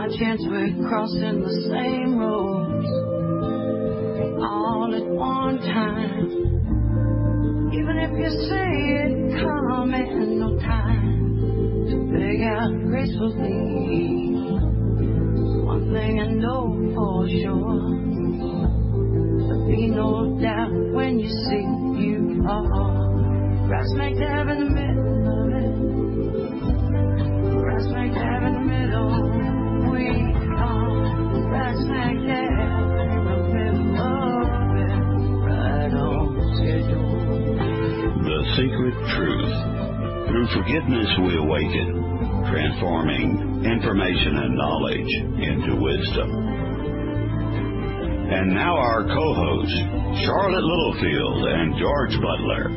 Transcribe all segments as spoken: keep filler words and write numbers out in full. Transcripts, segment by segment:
chance we're crossing the same roads all at one time. Even if you say it come in no time to beg out gracefully. One thing I know for sure, there'll be no doubt when you see you are right smack dab in the middle of it. Right smack dab in the middle. We are right smack dab in the middle of it. Right on schedule. The Secret Truth. Through forgiveness we awaken, transforming information and knowledge into wisdom. And now our co-hosts, Charlotte Littlefield and George Butler.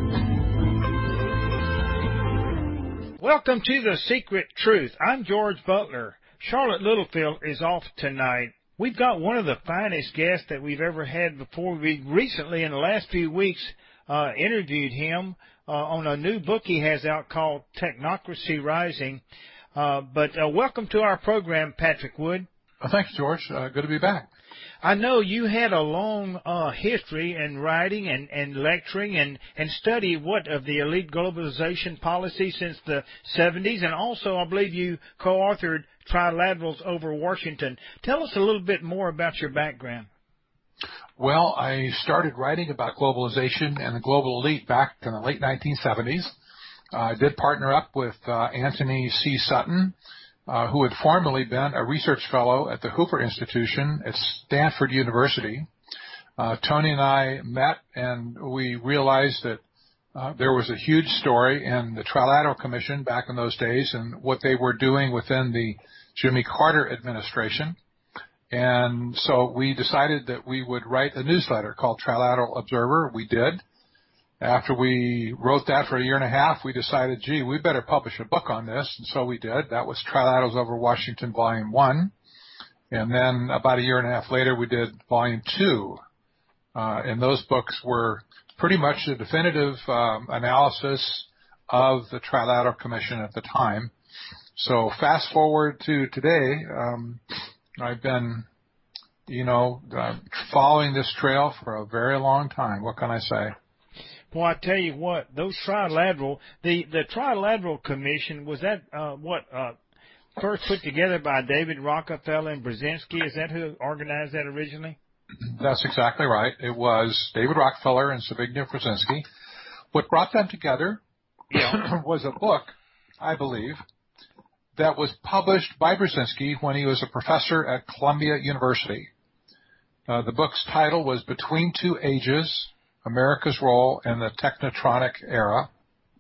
Welcome to The Secret Truth. I'm George Butler. Charlotte Littlefield is off tonight. We've got one of the finest guests that we've ever had before. We recently, in the last few weeks, uh, interviewed him uh, on a new book he has out called Technocracy Rising. Uh, but uh, welcome to our program, Patrick Wood. Uh, thanks, George. Uh, good to be back. I know you had a long uh, history in writing and, and lecturing and, and study what of the elite globalization policy since the seventies, and also I believe you co-authored Trilaterals over Washington. Tell us a little bit more about your background. Well, I started writing about globalization and the global elite back in the late nineteen seventies. Uh, I did partner up with uh, Anthony C. Sutton, Uh, who had formerly been a research fellow at the Hoover Institution at Stanford University. Uh, Tony and I met, and we realized that uh, there was a huge story in the Trilateral Commission back in those days and what they were doing within the Jimmy Carter administration. And so we decided that we would write a newsletter called Trilateral Observer. We did. After we wrote that for a year and a half, we decided, gee, we better publish a book on this, and so we did. That was Trilaterals over Washington, Volume one. And then about a year and a half later, we did Volume two. Uh, and those books were pretty much the definitive um, analysis of the Trilateral Commission at the time. So fast forward to today, um, I've been, you know, uh, following this trail for a very long time. What can I say? Well, I tell you what, those trilateral, the, the Trilateral Commission, was that uh, what uh, first put together by David Rockefeller and Brzezinski? Is that who organized that originally? That's exactly right. It was David Rockefeller and Zbigniew Brzezinski. What brought them together yeah. was a book, I believe, that was published by Brzezinski when he was a professor at Columbia University. Uh, the book's title was Between Two Ages, America's Role in the Technotronic Era.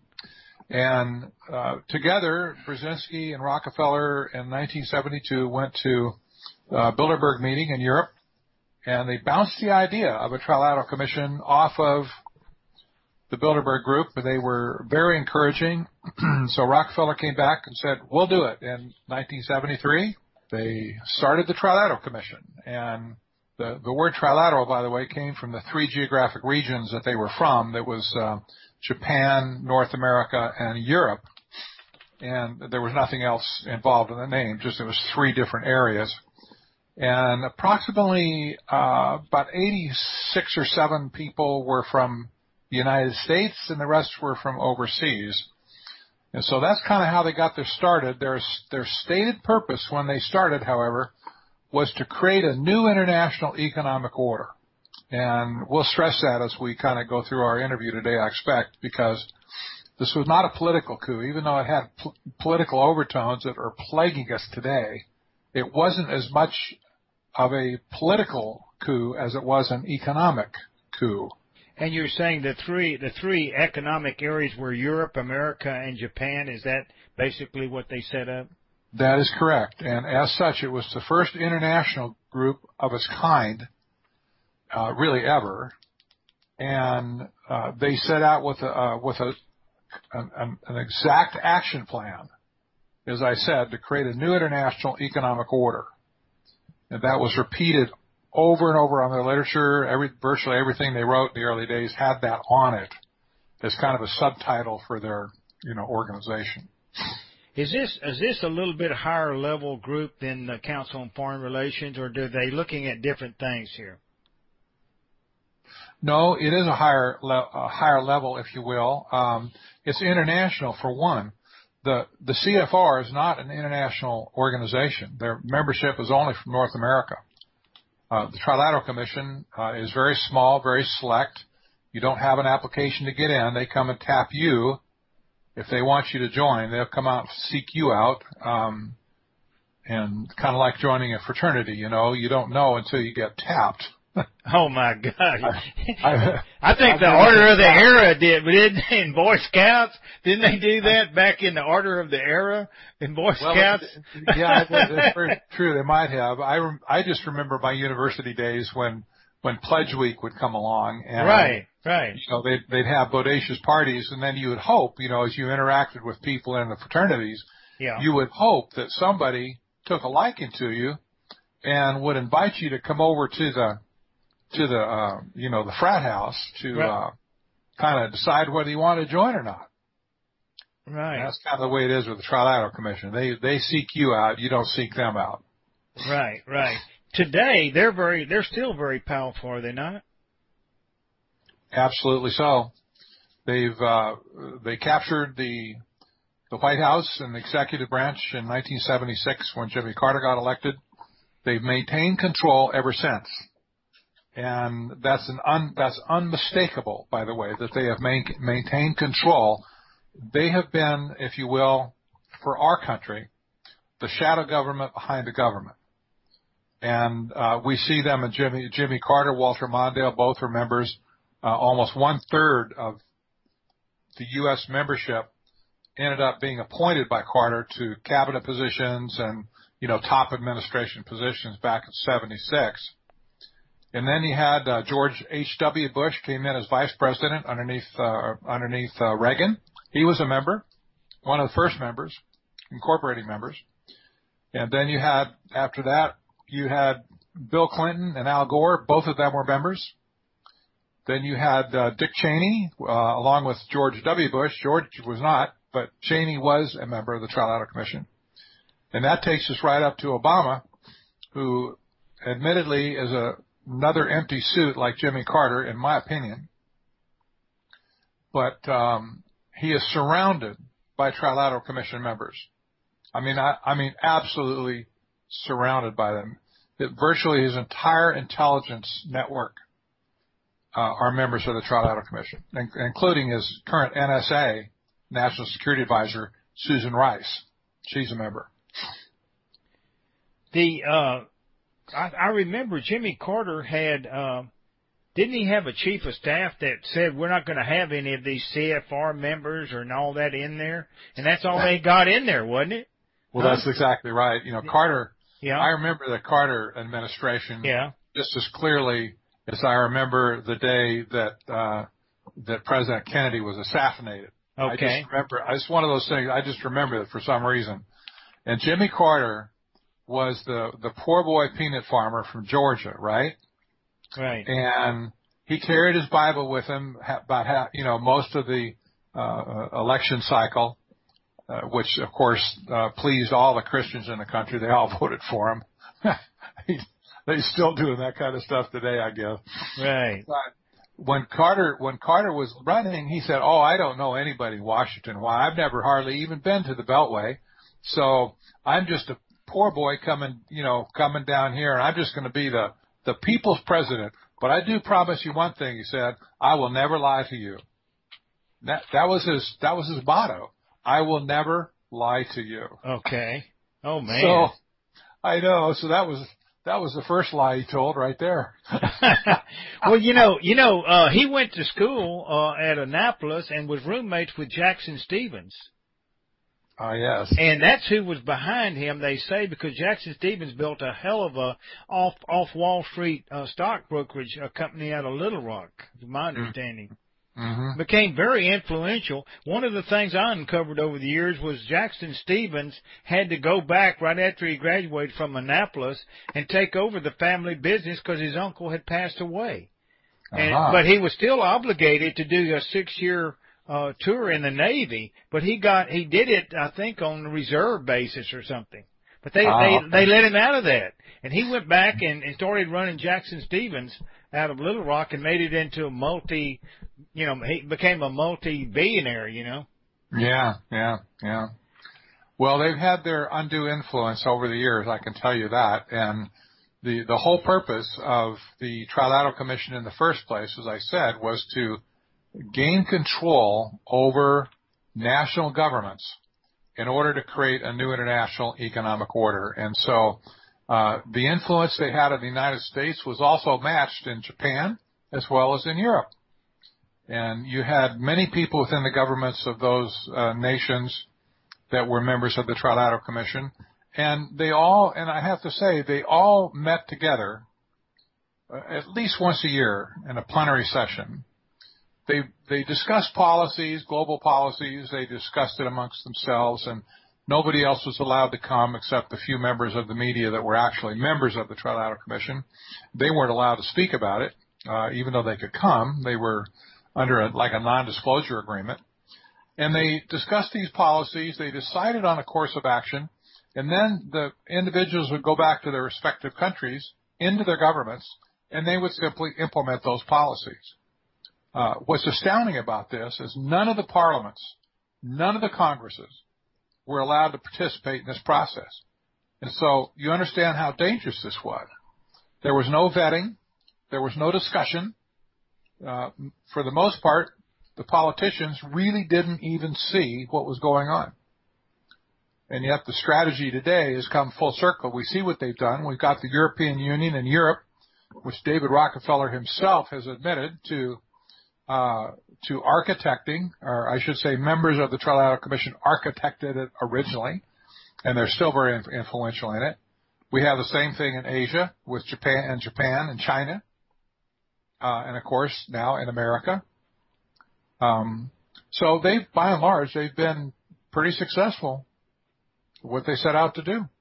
And uh, together, Brzezinski and Rockefeller in nineteen seventy-two went to a Bilderberg meeting in Europe, and they bounced the idea of a Trilateral Commission off of the Bilderberg group, but they were very encouraging. So Rockefeller came back and said, we'll do it. In nineteen seventy-three, they started the Trilateral Commission, and The, the word trilateral, by the way, came from the three geographic regions that they were from. That was uh, Japan, North America, and Europe. And there was nothing else involved in the name, just it was three different areas. And approximately uh, about eighty-six or seven people were from the United States, and the rest were from overseas. And so that's kind of how they got their started. Their, their stated purpose when they started, however, was to create a new international economic order. And we'll stress that as we kind of go through our interview today, I expect, because this was not a political coup. Even though it had p- political overtones that are plaguing us today, it wasn't as much of a political coup as it was an economic coup. And you're saying the three the three economic areas were Europe, America, and Japan. Is that basically what they set up? That is correct. And as such, it was the first international group of its kind, uh, really ever. And uh, they set out with a, uh, with a, an, an exact action plan, as I said, to create a new international economic order. And that was repeated over and over on their literature. Every, virtually everything they wrote in the early days had that on it as kind of a subtitle for their, you know, organization. Is this is this a little bit higher level group than the Council on Foreign Relations, or are they looking at different things here? No, it is a higher le- a higher level, if you will. Um, it's international for one. The the C F R is not an international organization. Their membership is only from North America. Uh, the Trilateral Commission uh, is very small, very select. You don't have an application to get in. They come and tap you. If they want you to join, they'll come out and seek you out. Um, and kind of like joining a fraternity, you know, you don't know until you get tapped. Oh my God! I, I, I think I've the been, Order of the Era did, but didn't they in Boy Scouts? Didn't they do that back in the Order of the Era in Boy well, Scouts? Yeah, that's very true. They might have. I rem, I just remember my university days when when Pledge Week would come along, and right, right. You know, they'd they'd have bodacious parties, and then you would hope, you know, as you interacted with people in the fraternities, yeah. you would hope that somebody took a liking to you and would invite you to come over to the to the, uh, you know, the frat house to, right. uh, kind of decide whether you want to join or not. Right. And that's kind of the way it is with the Trilateral Commission. They, they seek you out. You don't seek them out. Right, right. Today, they're very, they're still very powerful, are they not? Absolutely so. They've, uh, they captured the, the White House and the executive branch in nineteen seventy-six when Jimmy Carter got elected. They've maintained control ever since. And that's an un, that's unmistakable, by the way, that they have main, maintained control. They have been, if you will, for our country, the shadow government behind the government. And uh, we see them in Jimmy Jimmy Carter, Walter Mondale, both are members. Uh, almost one third of the U S membership ended up being appointed by Carter to cabinet positions and, you know, top administration positions back in seventy-six. And then you had uh, George H W. Bush came in as vice president underneath uh, underneath uh, Reagan. He was a member, one of the first members, incorporating members. And then you had, after that, you had Bill Clinton and Al Gore. Both of them were members. Then you had uh, Dick Cheney, uh, along with George W. Bush. George was not, but Cheney was a member of the Trilateral Commission. And that takes us right up to Obama, who admittedly is a another empty suit like Jimmy Carter, in my opinion. But um, he is surrounded by Trilateral Commission members. I mean, I, I mean, absolutely surrounded by them. That virtually his entire intelligence network uh, are members of the Trilateral Commission, including his current N S A, National Security Advisor, Susan Rice. She's a member. The uh I, I remember Jimmy Carter had, uh, didn't he have a chief of staff that said we're not going to have any of these C F R members or and all that in there? And that's all they got in there, wasn't it? Well, huh? That's exactly right. You know, Carter, yeah. I remember the Carter administration yeah. just as clearly as I remember the day that, uh, that President Kennedy was assassinated. Okay. I just remember, it's one of those things, I just remember it for some reason. And Jimmy Carter was the, the poor boy peanut farmer from Georgia, right? Right. And he carried his Bible with him about half, you know, most of the, uh, election cycle, uh, which of course, uh, pleased all the Christians in the country. They all voted for him. They're still doing that kind of stuff today, I guess. Right. But when Carter, when Carter was running, he said, oh, I don't know anybody in Washington. Why? I've never hardly even been to the Beltway. So I'm just a poor boy coming, you know, coming down here, and I'm just going to be the, the people's president. But I do promise you one thing, he said, I will never lie to you. That, that was his, that was his motto. I will never lie to you. Okay. Oh, man. So, I know. So that was, that was the first lie he told right there. Well, you know, you know, uh, he went to school, uh, at Annapolis and was roommates with Jackson Stevens. Ah, uh, yes. And that's who was behind him, they say, because Jackson Stevens built a hell of a off off Wall Street uh, stock brokerage uh, company out of Little Rock, is my understanding. Mm-hmm. Became very influential. One of the things I uncovered over the years was Jackson Stevens had to go back right after he graduated from Annapolis and take over the family business because his uncle had passed away. And, uh-huh. But he was still obligated to do a six-year uh, tour in the Navy, but he got he did it, I think, on a reserve basis or something. But they, oh, they, okay. they let him out of that. And he went back and, and started running Jackson Stevens out of Little Rock and made it into a multi, you know, he became a multi-billionaire, you know. Yeah, yeah, yeah. Well, they've had their undue influence over the years, I can tell you that. And the, the whole purpose of the Trilateral Commission in the first place, as I said, was to gain control over national governments in order to create a new international economic order. And so uh, the influence they had in the United States was also matched in Japan as well as in Europe. And you had many people within the governments of those uh, nations that were members of the Trilateral Commission. And they all, and I have to say, they all met together uh, at least once a year in a plenary session. They they discussed policies, global policies. They discussed it amongst themselves, and nobody else was allowed to come except a few members of the media that were actually members of the Trilateral Commission. They weren't allowed to speak about it, uh, even though they could come. They were under a, like a non-disclosure agreement. And they discussed these policies. They decided on a course of action, and then the individuals would go back to their respective countries, into their governments, and they would simply implement those policies. Uh, what's astounding about this is none of the parliaments, none of the congresses were allowed to participate in this process. And so you understand how dangerous this was. There was no vetting. There was no discussion. Uh, for the most part, the politicians really didn't even see what was going on. And yet the strategy today has come full circle. We see what they've done. We've got the European Union and Europe, which David Rockefeller himself has admitted to Uh, to architecting, or I should say members of the Trilateral Commission architected it originally, and they're still very influential in it. We have the same thing in Asia with Japan and Japan and China, uh, and of course now in America. Um, so they've, by and large, they've been pretty successful with what they set out to do.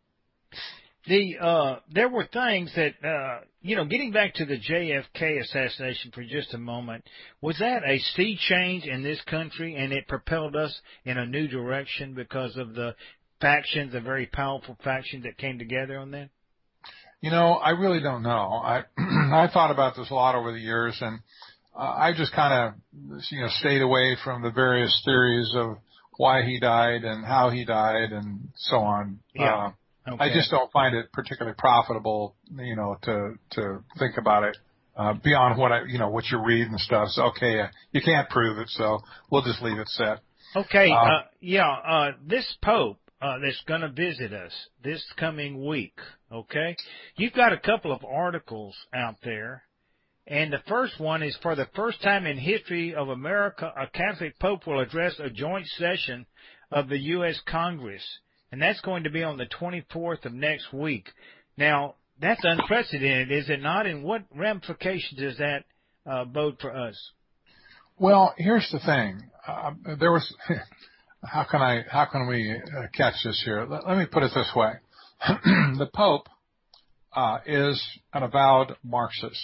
The uh, there were things that, uh, you know, getting back to the J F K assassination for just a moment, was that a sea change in this country, and it propelled us in a new direction because of the factions, the very powerful factions that came together on that? You know, I really don't know. I I thought about this a lot over the years, and uh, I just kind of, you know, stayed away from the various theories of why he died and how he died and so on. Yeah. Uh, Okay. I just don't find it particularly profitable, you know, to to think about it uh, beyond what I, you know, what you read and stuff. So okay, uh, you can't prove it, so we'll just leave it set. Okay, Um, uh, yeah, uh, this Pope uh, that's going to visit us this coming week. Okay, you've got a couple of articles out there, and the first one is, for the first time in history of America, a Catholic Pope will address a joint session of the U S Congress. And that's going to be on the twenty-fourth of next week. Now, that's unprecedented, is it not? And what ramifications does that uh, bode for us? Well, here's the thing. Uh, there was, how can I, how can we uh, catch this here? Let, let me put it this way. The Pope uh, is an avowed Marxist.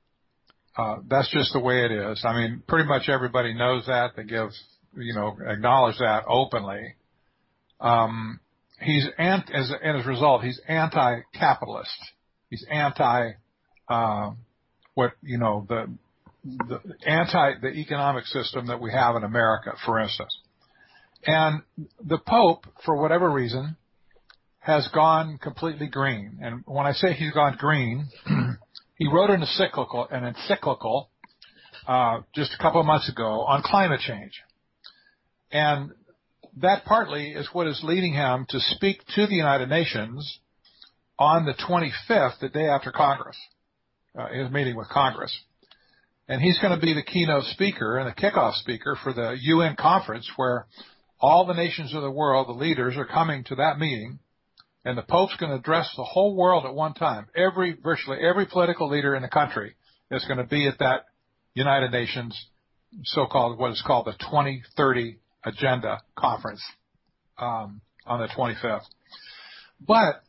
Uh, that's just the way it is. I mean, pretty much everybody knows that. They give, you know, acknowledge that openly. Um, He's ant, as, as a result, he's anti-capitalist. He's anti, uh, what, you know, the, the anti the economic system that we have in America, for instance. And the Pope, for whatever reason, has gone completely green. And when I say he's gone green, he wrote an encyclical, an encyclical, uh, just a couple of months ago on climate change. And that partly is what is leading him to speak to the United Nations on the twenty-fifth, the day after Congress, uh, his meeting with Congress. And he's going to be the keynote speaker and the kickoff speaker for the U N conference, where all the nations of the world, the leaders, are coming to that meeting, and the Pope's going to address the whole world at one time. Every, virtually every political leader in the country is going to be at that United Nations so-called, what is called the twenty thirty Agenda Conference um, on the twenty-fifth. But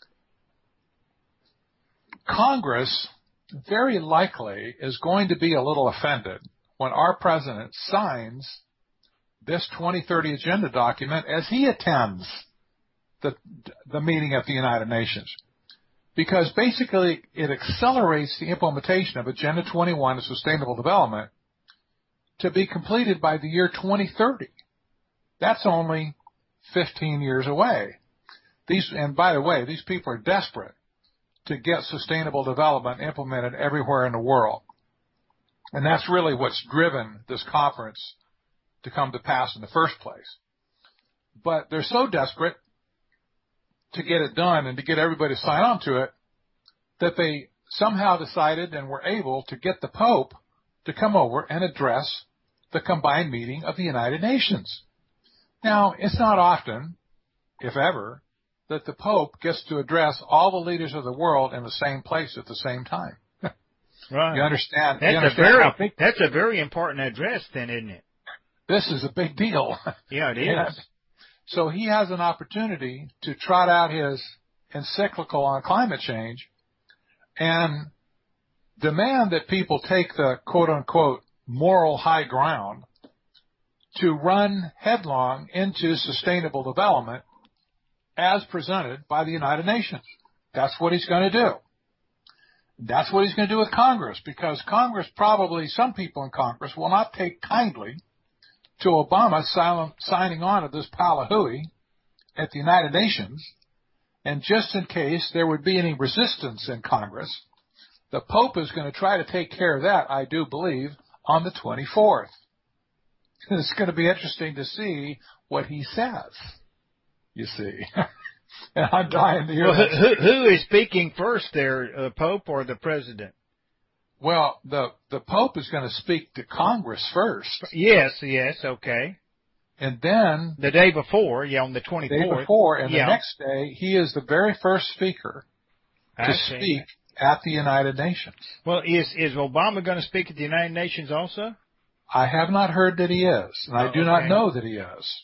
Congress very likely is going to be a little offended when our president signs this twenty thirty agenda document as he attends the, the meeting at the United Nations. Because basically it accelerates the implementation of Agenda twenty-one of Sustainable Development to be completed by the year twenty thirty. That's only fifteen years away. These, and by the way, these people are desperate to get sustainable development implemented everywhere in the world. And that's really what's driven this conference to come to pass in the first place. But they're so desperate to get it done and to get everybody to sign on to it that they somehow decided and were able to get the Pope to come over and address the combined meeting of the United Nations. Now, it's not often, if ever, that the Pope gets to address all the leaders of the world in the same place at the same time. Right. You understand? That's you understand a very how big, that's a very important address, then, isn't it? this is a big deal. Yeah, it is. And so he has an opportunity to trot out his encyclical on climate change and demand that people take the quote-unquote moral high ground to run headlong into sustainable development as presented by the United Nations. That's what he's going to do. That's what he's going to do with Congress, because Congress, probably some people in Congress, will not take kindly to Obama silent, signing on to this pile of hooey at the United Nations. And just in case there would be any resistance in Congress, the Pope is going to try to take care of that, I do believe, on the twenty-fourth. It's going to be interesting to see what he says, you see. And I'm dying to hear well, that. who, who is speaking first there, the Pope or the President? Well, the, the Pope is going to speak to Congress first. Yes, yes, okay. And then the day before, yeah, on the twenty-fourth. The day before, and yeah. the next day, he is the very first speaker to I speak see. at the United Nations. Well, is is Obama going to speak at the United Nations also? I have not heard that he is, and oh, I do okay. not know that he is.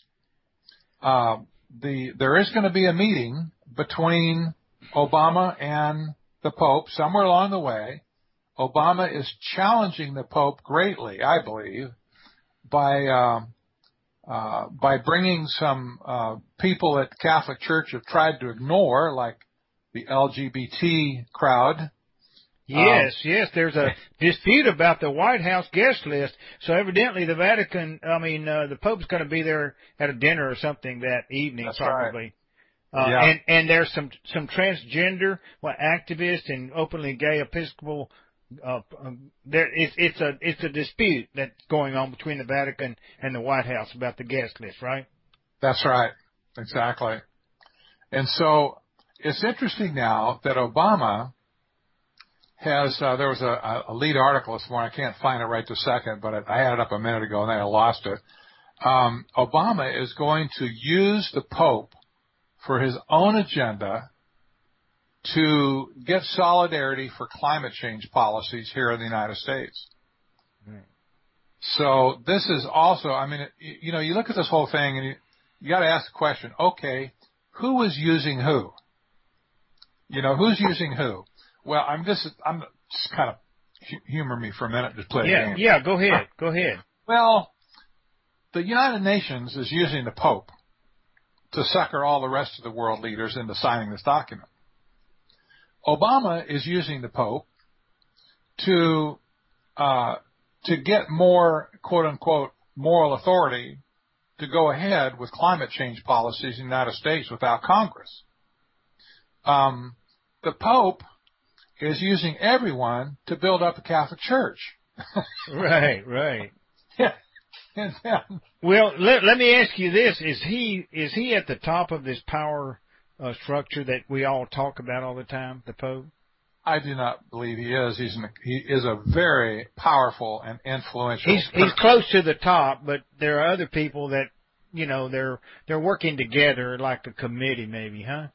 Uh, the there is going to be a meeting between Obama and the Pope somewhere along the way. Obama is challenging the Pope greatly, I believe, by uh, uh, by bringing some uh, people that the Catholic Church have tried to ignore, like the L G B T crowd. Yes, um, yes. There's a dispute about the White House guest list. So evidently the Vatican, I mean, uh, the Pope's going to be there at a dinner or something that evening, That's probably. Right. Uh, yeah. and, and there's some, some transgender well, activists and openly gay Episcopal, uh, um, there, it's, it's a, it's a dispute that's going on between the Vatican and the White House about the guest list, right? That's right. Exactly. And so it's interesting now that Obama has, uh, there was a, a lead article this morning. I can't find it right this second, but I had it up a minute ago and then I lost it. Um, Obama is going to use the Pope for his own agenda to get solidarity for climate change policies here in the United States. Mm. So this is also, I mean, you know, you look at this whole thing and you, you got to ask the question, okay, who is using who? You know, who's using who? Well, I'm just, I'm just kind of humor me for a minute to play yeah, a game. Yeah, go ahead, go ahead. Well, the United Nations is using the Pope to sucker all the rest of the world leaders into signing this document. Obama is using the Pope to uh, to get more, quote unquote, moral authority to go ahead with climate change policies in the United States without Congress. Um, the Pope is using everyone to build up the Catholic Church. Right, right. Yeah. And then, well, let, let me ask you this: Is he is he at the top of this power uh, structure that we all talk about all the time, the Pope? I do not believe he is. He's an, he is a very powerful and influential. He's he's close to the top, but there are other people that, you know, they're they're working together like a committee, maybe, huh?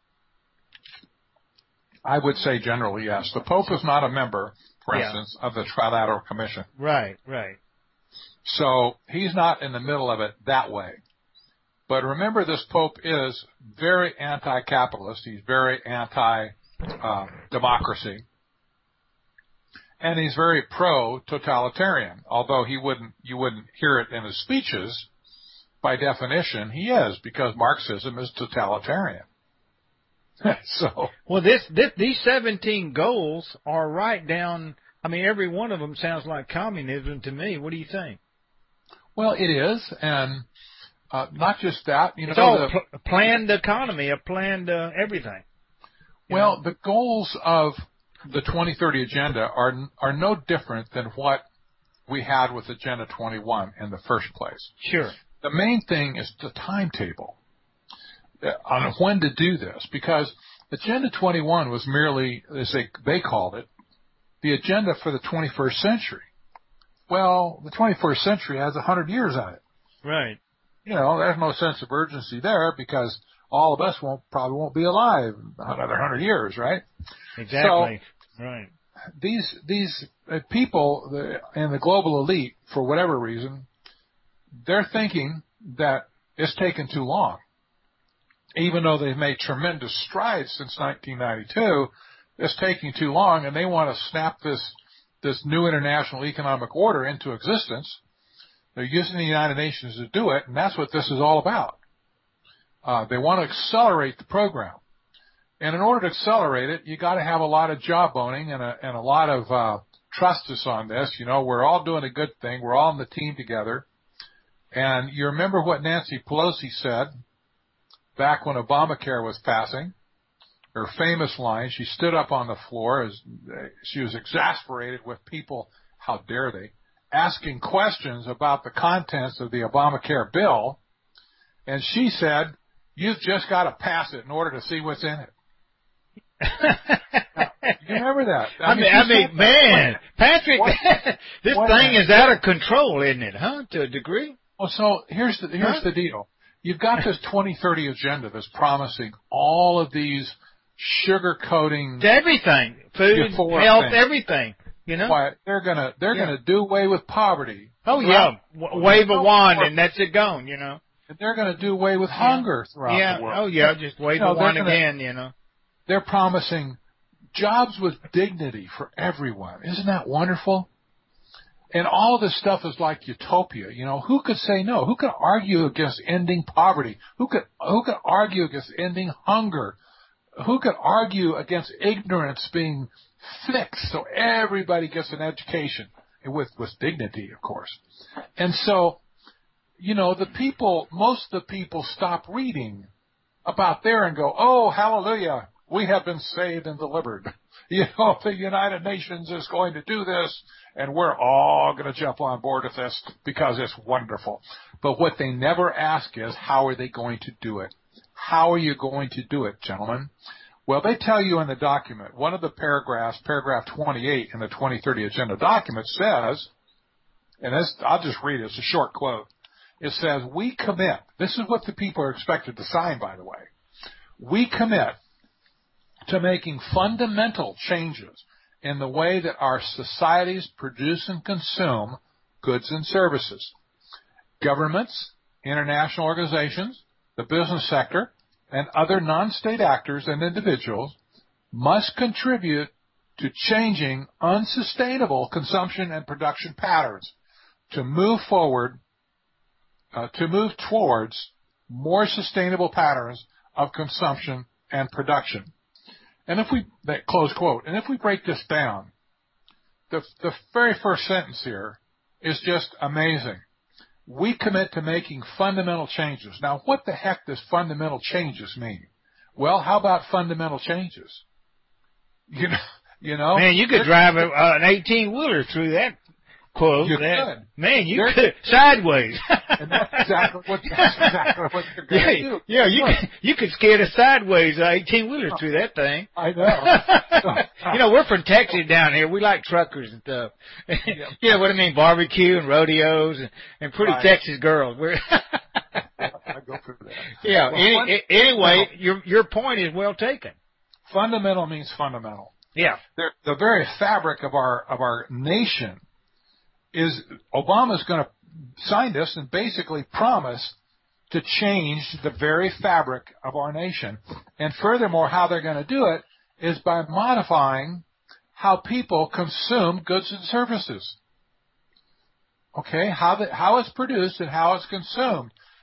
I would say generally yes. The Pope is not a member, for yeah. instance, of the Trilateral Commission. Right, right. So he's not in the middle of it that way. But remember, this Pope is very anti-capitalist. He's very anti-democracy. And he's very pro-totalitarian, although he wouldn't, you wouldn't hear it in his speeches. by definition, he is, because Marxism is totalitarian. So, well, this, this these seventeen goals are right down. I mean, every one of them sounds like communism to me. What do you think? Well, it is, and uh, not just that. You it's know, all the, pl- planned economy, a planned uh, everything. Well, know? The goals of the twenty thirty agenda are are no different than what we had with Agenda twenty-one in the first place. Sure. The main thing is the timetable on when to do this, because Agenda twenty-one was merely, as they, they called it, the agenda for the twenty-first century. Well, the twenty-first century has one hundred years on it. Right. You know, there's no sense of urgency there because all of us won't probably won't be alive another one hundred years, right? Exactly. So, right. These these uh, people the, in the global elite, for whatever reason, they're thinking that it's taken too long. Even though they've made tremendous strides since nineteen ninety-two, it's taking too long, and they want to snap this this new international economic order into existence. They're using the United Nations to do it, and that's what this is all about. Uh, they want to accelerate the program. And in order to accelerate it, you got to have a lot of jawboning and a, and a lot of uh, trust us on this. You know, we're all doing a good thing. We're all on the team together. And you remember what Nancy Pelosi said back when Obamacare was passing, her famous line. She stood up on the floor as she was exasperated with people, how dare they, asking questions about the contents of the Obamacare bill. And she said, you've just got to pass it in order to see what's in it. Now, you remember that? I, I mean, I mean man, what, Patrick, what, this what, thing is out of control, isn't it, huh, to a degree? Well, so here's the, here's huh? the deal. You've got this twenty thirty agenda that's promising all of these sugar-coating... Everything. Food, health, things. Everything. You know? Why, they're gonna, they're yeah. gonna do away with poverty. Oh, yeah. W- wave a wand and that's it gone, you know? And they're gonna do away with hunger yeah. throughout yeah. the world. Oh, yeah, just wave you know, a wand gonna, again, you know? They're promising jobs with dignity for everyone. Isn't that wonderful? And all of this stuff is like utopia. You know, who could say no? Who could argue against ending poverty? Who could, who could argue against ending hunger? Who could argue against ignorance being fixed so everybody gets an education with, with dignity, of course? And so, you know, the people, most of the people stop reading about there and go, oh, hallelujah, we have been saved and delivered. You know, the United Nations is going to do this, and we're all going to jump on board with this because it's wonderful. But what they never ask is, how are they going to do it? How are you going to do it, gentlemen? Well, they tell you in the document, one of the paragraphs, paragraph twenty-eight in the twenty thirty Agenda document says, and this, I'll just read it, it's a short quote. It says, we commit, this is what the people are expected to sign, by the way. We commit to making fundamental changes in the way that our societies produce and consume goods and services. Governments, international organizations, the business sector, and other non-state actors and individuals must contribute to changing unsustainable consumption and production patterns to move forward, uh, to move towards more sustainable patterns of consumption and production. And if we, that close quote, and if we break this down, the, the very first sentence here is just amazing. We commit to making fundamental changes. Now, what the heck does fundamental changes mean? Well, how about fundamental changes? You know, you know. Man, you could drive a, uh, an eighteen-wheeler through that quote. You that, could. Man, you There's, could. Sideways. And that's exactly what, that's exactly what you're going to yeah, do. Yeah, you could, you could skid a sideways uh, eighteen-wheeler through that thing. I know. You know, we're from Texas down here. We like truckers and stuff. Yeah, you know what I mean? Barbecue and rodeos and, and pretty right. Texas girls. We're I go through that. Yeah. Well, any, fun, anyway, no. your your point is well taken. Fundamental means fundamental. Yeah. They're, the very fabric of our of our nation is Obama's going to sign this and basically promise to change the very fabric of our nation. And furthermore, how they're going to do it is by modifying how people consume goods and services. Okay, how the, how it's produced and how it's consumed.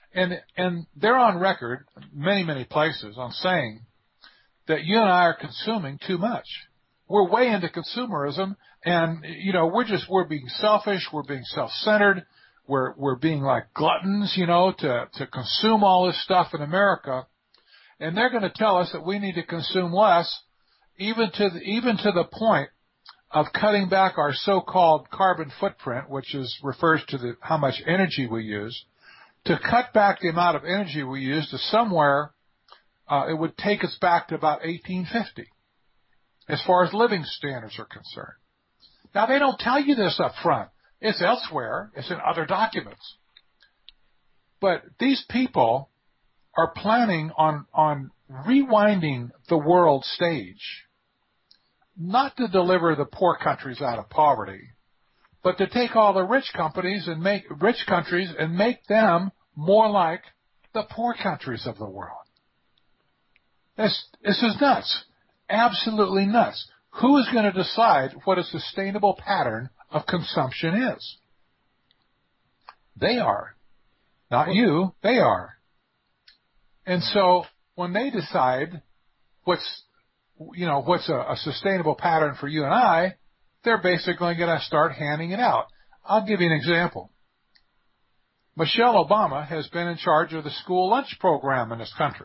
And, and they're on record, many, many places, on saying that you and I are consuming too much. We're way into consumerism, and, you know, we're just, we're being selfish, we're being self-centered, we're, we're being like gluttons, you know, to, to consume all this stuff in America. And they're going to tell us that we need to consume less, even to the, even to the point of cutting back our so-called carbon footprint, which is refers to the, how much energy we use, to cut back the amount of energy we use to somewhere, uh, it would take us back to about eighteen fifty, as far as living standards are concerned. Now, they don't tell you this up front. It's elsewhere. It's in other documents. But these people are planning on, on rewinding the world stage, not to deliver the poor countries out of poverty, but to take all the rich companies and make rich countries and make them more like the poor countries of the world. This, this is nuts. Absolutely nuts. Who is going to decide what a sustainable pattern of consumption is? They are. Not you. They are. And so when they decide what's, you know, what's a, a sustainable pattern for you and I, they're basically going to start handing it out. I'll give you an example. Michelle Obama has been in charge of the school lunch program in this country.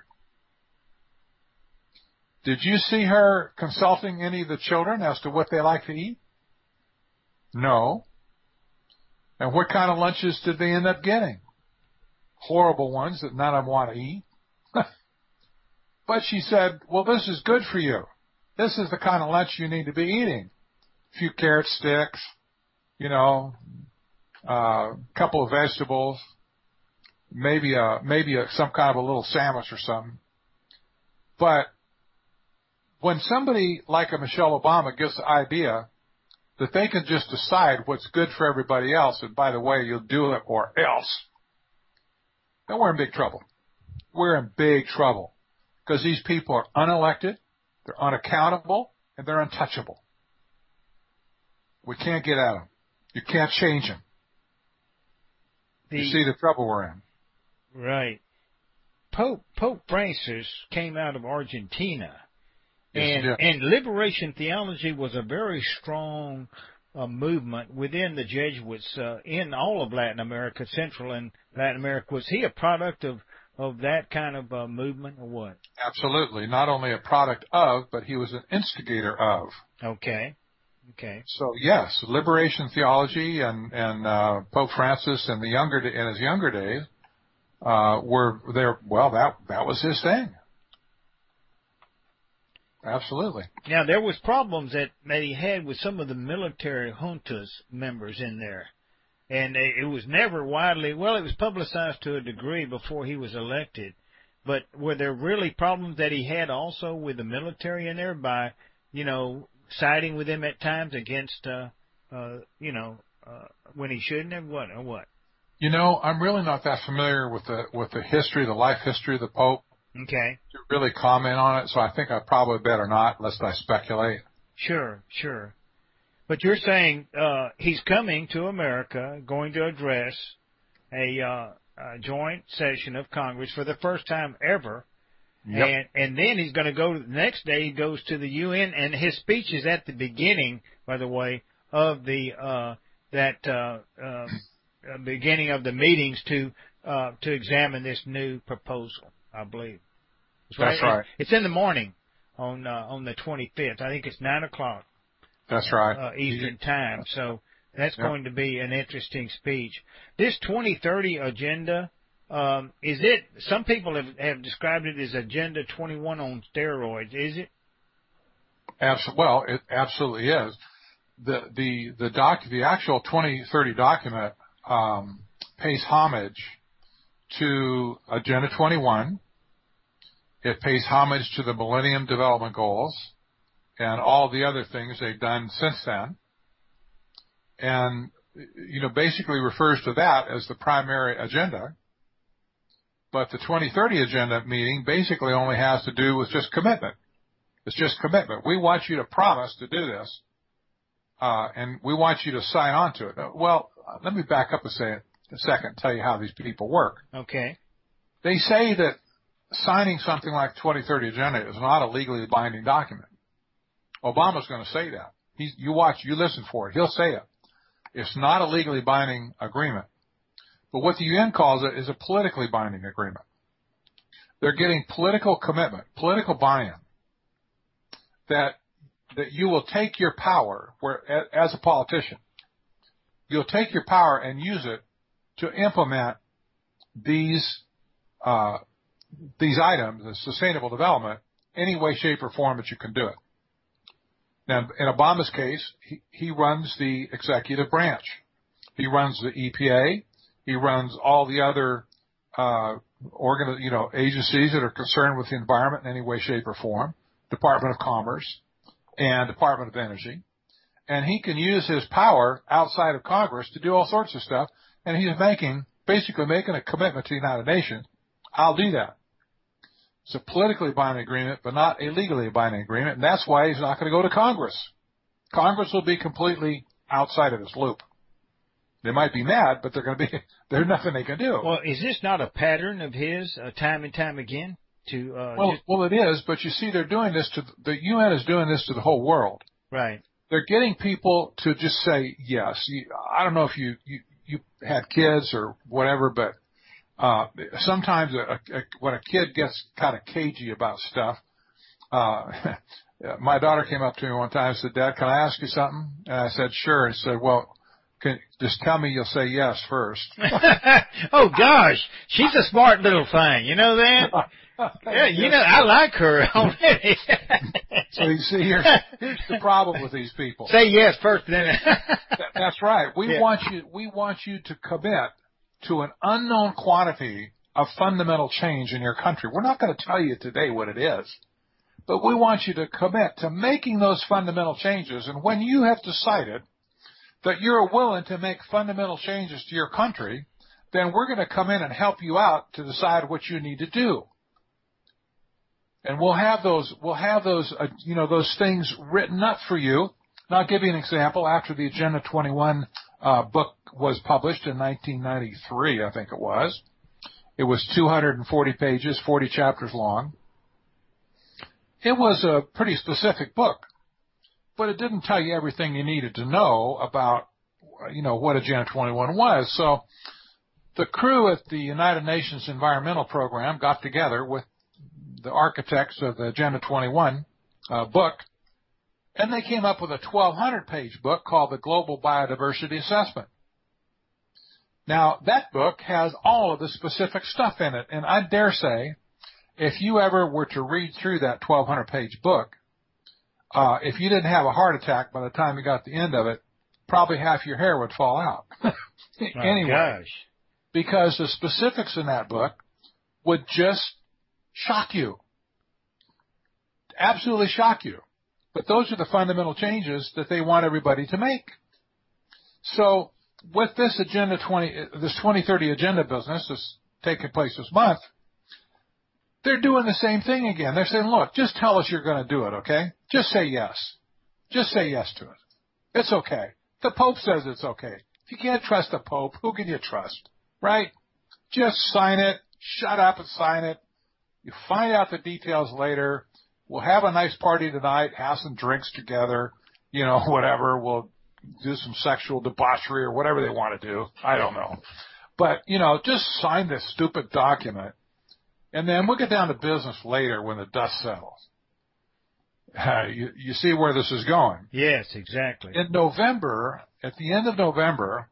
Did you see her consulting any of the children as to what they like to eat? No. And what kind of lunches did they end up getting? Horrible ones that none of them want to eat. But she said, well, this is good for you. This is the kind of lunch you need to be eating. A few carrot sticks, you know, a uh, couple of vegetables, maybe a, maybe a, some kind of a little sandwich or something. But when somebody like a Michelle Obama gives the idea that they can just decide what's good for everybody else, and by the way, you'll do it or else, then we're in big trouble. We're in big trouble because these people are unelected, they're unaccountable, and they're untouchable. We can't get at them. You can't change them. The, you see the trouble we're in. Right. Pope Pope Francis came out of Argentina. Yes, and, and liberation theology was a very strong uh, movement within the Jesuits uh, in all of Latin America, Central and Latin America. Was he a product of, of that kind of uh, movement or what? Absolutely. Not only a product of, but he was an instigator of. Okay. Okay. So yes, liberation theology and, and uh, Pope Francis in the younger in his younger days uh, were there. Well, that that was his thing. Absolutely. Now, there was problems that, that he had with some of the military juntas members in there. And it was never widely, well, it was publicized to a degree before he was elected. But were there really problems that he had also with the military in there by, you know, siding with them at times against, uh, uh, you know, uh, when he shouldn't have? What or what? You know, I'm really not that familiar with the with the history, the life history of the Pope. Okay. To really comment on it, so I think I probably better not, lest I speculate. Sure, sure. But you're saying uh, he's coming to America, going to address a, uh, a joint session of Congress for the first time ever. Yep. And, and then he's going to go, the next day he goes to the U N, and his speech is at the beginning, by the way, of the, uh, that, uh, uh, beginning of the meetings to, uh, to examine this new proposal, I believe. That's right. That's right. It's in the morning on, uh, on the twenty-fifth. I think it's nine o'clock. That's right. Uh, Eastern time. So that's yep. going to be an interesting speech. This twenty thirty agenda, Um, is it, some people have, have described it as Agenda twenty-one on steroids, is it? Absol- well, it absolutely is. The, the, the doc, the actual twenty thirty document, um, pays homage to Agenda twenty-one. It pays homage to the Millennium Development Goals and all the other things they've done since then. And, you know, basically refers to that as the primary agenda. But the twenty thirty agenda meeting basically only has to do with just commitment. It's just commitment. We want you to promise to do this, uh, and we want you to sign on to it. Well, let me back up a, say, a second and tell you how these people work. Okay. they say that signing something like twenty thirty Agenda is not a legally binding document. Obama's going to say that. He's, you watch, you listen for it. He'll say it. It's not a legally binding agreement. But what the U N calls it is a politically binding agreement. They're getting political commitment, political buy-in, that that you will take your power, where as a politician, you'll take your power and use it to implement these uh, these items, the sustainable development, any way, shape, or form that you can do it. Now, in Obama's case, he, he runs the executive branch. He runs the E P A. He runs all the other uh, organ, you know, agencies that are concerned with the environment in any way, shape, or form. Department of Commerce and Department of Energy. And he can use his power outside of Congress to do all sorts of stuff. And he's making, basically making a commitment to the United Nations. I'll do that. It's a politically binding agreement, but not a legally binding agreement. And that's why he's not going to go to Congress. Congress will be completely outside of his loop. They might be mad, but they're going to be, there's nothing they can do. Well, is this not a pattern of his, uh, time and time again? To, uh, well, just... well, it is, but you see, they're doing this to, the U N is doing this to the whole world. Right. They're getting people to just say yes. You, I don't know if you, you, you had kids or whatever, but, uh, sometimes a, a, when a kid gets kind of cagey about stuff, uh, my daughter came up to me one time and said, Dad, can I ask you something? And I said, sure. And she said, well, can, just tell me you'll say yes first. Oh gosh, she's a smart little thing. You know that? Yeah, you know, I like her already. So you see, here's, here's the problem with these people. Say yes first, then. That's right. We yeah. want you. We want you to commit to an unknown quantity of fundamental change in your country. We're not going to tell you today what it is, but we want you to commit to making those fundamental changes. And when you have decided that you're willing to make fundamental changes to your country, then we're going to come in and help you out to decide what you need to do. And we'll have those, we'll have those, uh, you know, those things written up for you. And I'll give you an example. After the Agenda twenty-one uh, book was published in nineteen ninety-three, I think it was, it was two hundred forty pages, forty chapters long. It was a pretty specific book, but it didn't tell you everything you needed to know about, you know, what Agenda twenty-one was. So the crew at the United Nations Environmental Program got together with the architects of the Agenda twenty-one uh, book, and they came up with a twelve hundred page book called the Global Biodiversity Assessment. Now, that book has all of the specific stuff in it, and I dare say, if you ever were to read through that twelve hundred page book, uh, if you didn't have a heart attack by the time you got to the end of it, probably half your hair would fall out. Anyway, oh, gosh. Because the specifics in that book would just shock you. Absolutely shock you. But those are the fundamental changes that they want everybody to make. So with this Agenda twenty, this twenty thirty Agenda business that's taking place this month, they're doing the same thing again. They're saying, look, just tell us you're going to do it, okay? Just say yes. Just say yes to it. It's okay. The Pope says it's okay. If you can't trust the Pope, who can you trust? Right? Just sign it. Shut up and sign it. You find out the details later. We'll have a nice party tonight, have some drinks together, you know, whatever. We'll do some sexual debauchery or whatever they want to do. I don't know. But, you know, just sign this stupid document, and then we'll get down to business later when the dust settles. Uh, you, you see where this is going. Yes, exactly. In November, at the end of November,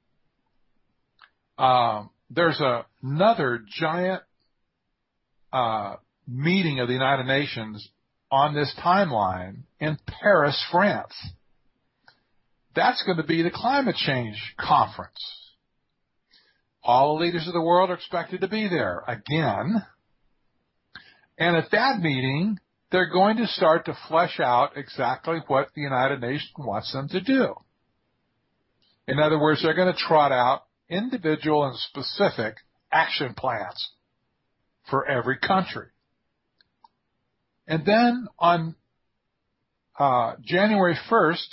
um, there's a, another giant uh, meeting of the United Nations on this timeline in Paris, France. That's going to be the climate change conference. All the leaders of the world are expected to be there again. And at that meeting, they're going to start to flesh out exactly what the United Nations wants them to do. In other words, they're going to trot out individual and specific action plans for every country. And then on uh, January first,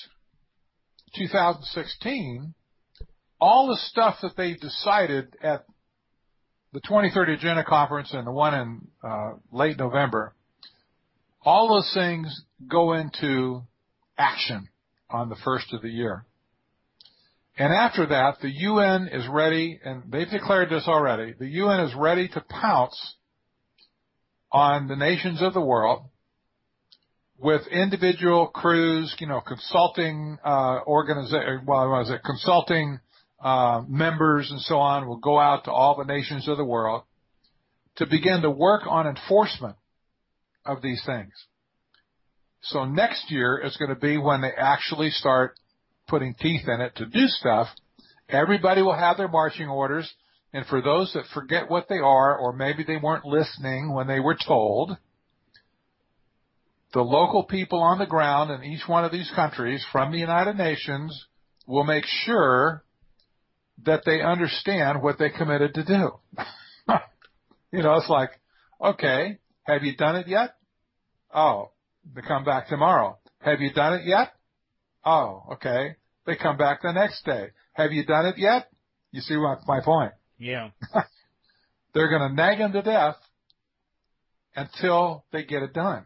twenty sixteen, all the stuff that they decided at the twenty thirty Agenda Conference and the one in uh, late November, all those things go into action on the first of the year. And after that, the U N is ready, and they've declared this already, the U N is ready to pounce on the nations of the world with individual crews, you know, consulting uh, organiza- well, what was it, consulting uh, members and so on will go out to all the nations of the world to begin to work on enforcement of these things. So next year is going to be when they actually start putting teeth in it to do stuff. Everybody will have their marching orders, and for those that forget what they are, or maybe they weren't listening when they were told, the local people on the ground in each one of these countries from the United Nations will make sure that they understand what they committed to do. You know, it's like, okay, have you done it yet? Oh, they come back tomorrow. Have you done it yet? Oh, okay. They come back the next day. Have you done it yet? You see what, my point? Yeah. They're going to nag them to death until they get it done.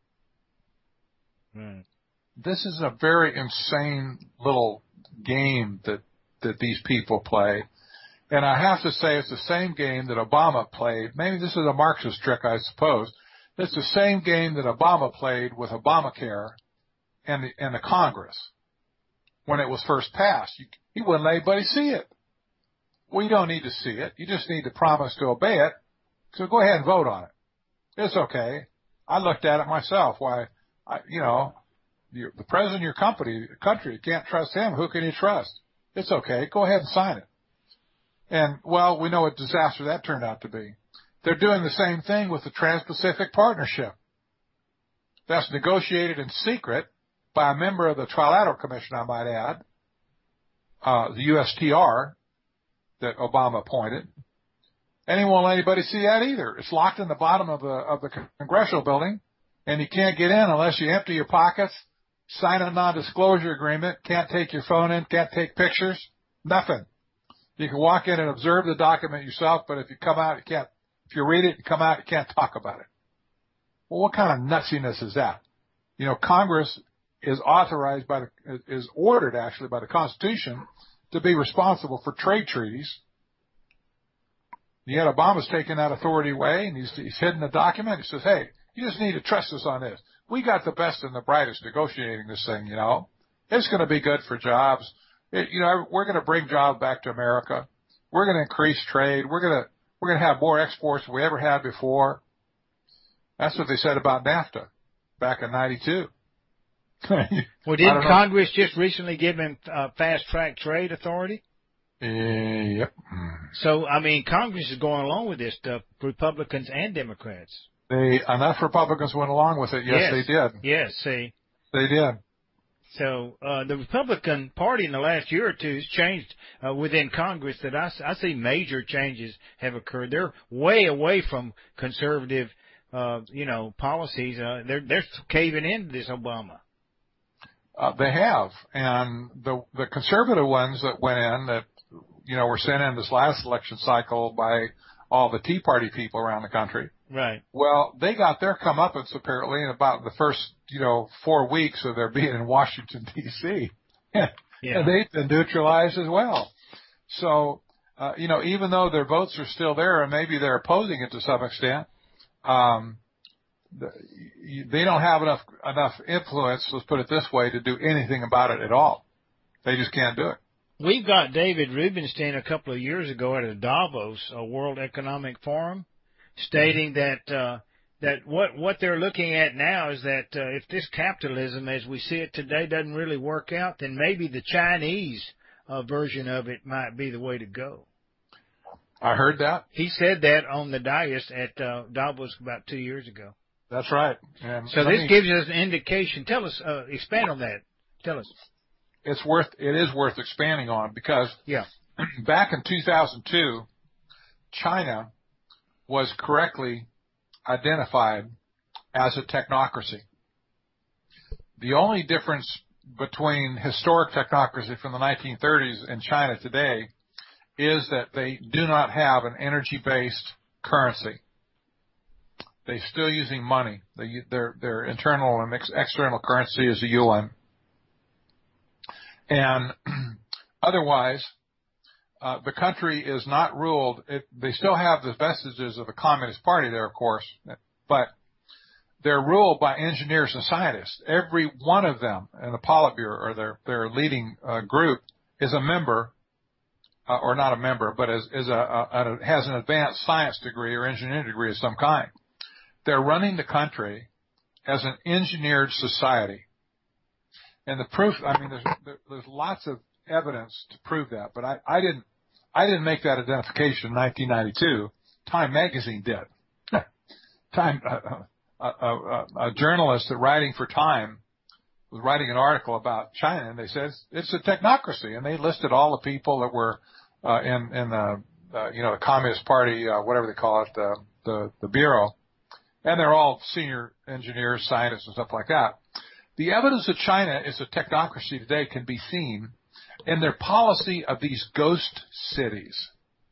Mm. This is a very insane little game that, that these people play. And I have to say it's the same game that Obama played. Maybe this is a Marxist trick, I suppose. It's the same game that Obama played with Obamacare and the, and the Congress when it was first passed. You, he wouldn't let anybody see it. Well, you don't need to see it. You just need to promise to obey it. So go ahead and vote on it. It's okay. I looked at it myself. Why, I, you know, you're, the president of your company, country, you can't trust him. Who can you trust? It's okay. Go ahead and sign it. And, well, we know what disaster that turned out to be. They're doing the same thing with the Trans-Pacific Partnership. That's negotiated in secret by a member of the Trilateral Commission, I might add, uh, the U S T R that Obama appointed. And he won't let anybody see that either. It's locked in the bottom of the of the Congressional building, and you can't get in unless you empty your pockets, sign a non-disclosure agreement, can't take your phone in, can't take pictures, nothing. You can walk in and observe the document yourself, but if you come out, you can't. If you read it, you come out, you can't talk about it. Well, what kind of nutsiness is that? You know, Congress is authorized by the, is ordered actually by the Constitution to be responsible for trade treaties. Yet Obama's taken that authority away, and he's, he's hidden the document. He says, hey, you just need to trust us on this. We got the best and the brightest negotiating this thing, you know. It's going to be good for jobs. It, you know, we're going to bring jobs back to America. We're going to increase trade. We're going to We're going to have more exports than we ever had before. That's what they said about NAFTA back in ninety-two. Well, didn't Congress just recently give him uh, fast-track trade authority? Uh, yep. So, I mean, Congress is going along with this stuff, Republicans and Democrats. They enough Republicans went along with it. Yes, yes. they did. Yes, see. They did. So uh, the Republican Party in the last year or two has changed uh, within Congress that I, I see major changes have occurred. They're way away from conservative, uh, you know, policies. Uh, they're they're caving into this Obama. Uh, they have, and the the conservative ones that went in that you know were sent in this last election cycle by all the Tea Party people around the country. Right. Well, they got their comeuppance apparently in about the first, you know, four weeks of their being in Washington, D C Yeah. And they've been neutralized as well. So, uh, you know, even though their votes are still there and maybe they're opposing it to some extent, um, the, they don't have enough enough influence, let's put it this way, to do anything about it at all. They just can't do it. We've got David Rubenstein a couple of years ago at a Davos, a World Economic Forum, stating that uh, that what what they're looking at now is that uh, if this capitalism as we see it today doesn't really work out, then maybe the Chinese uh, version of it might be the way to go. I heard that. He said that on the dais at uh, Davos about two years ago. That's right. And so this me, gives us an indication. Tell us, uh, expand on that. Tell us. It's worth it is worth expanding on because yeah. back in two thousand two, China was correctly identified as a technocracy. The only difference between historic technocracy from the nineteen thirties and China today is that they do not have an energy-based currency. They're still using money. They, their their internal and ex- external currency is the yuan. And otherwise, uh, the country is not ruled. It, they still have the vestiges of the Communist Party there, of course, but they're ruled by engineers and scientists. Every one of them in the Politburo, or their their leading uh, group, is a member, uh, or not a member, but is, is a, a, a has an advanced science degree or engineering degree of some kind. They're running the country as an engineered society. And the proof, I mean, there's, there's lots of evidence to prove that, but I, I didn't, I didn't make that identification in nineteen ninety-two. Time magazine did. Time, uh, uh, uh, a journalist that writing for Time was writing an article about China, and they said it's, it's a technocracy, and they listed all the people that were, uh, in, in the, uh, you know, the Communist Party, uh, whatever they call it, the, the, the Bureau. And they're all senior engineers, scientists, and stuff like that. The evidence that China is a technocracy today can be seen in their policy of these ghost cities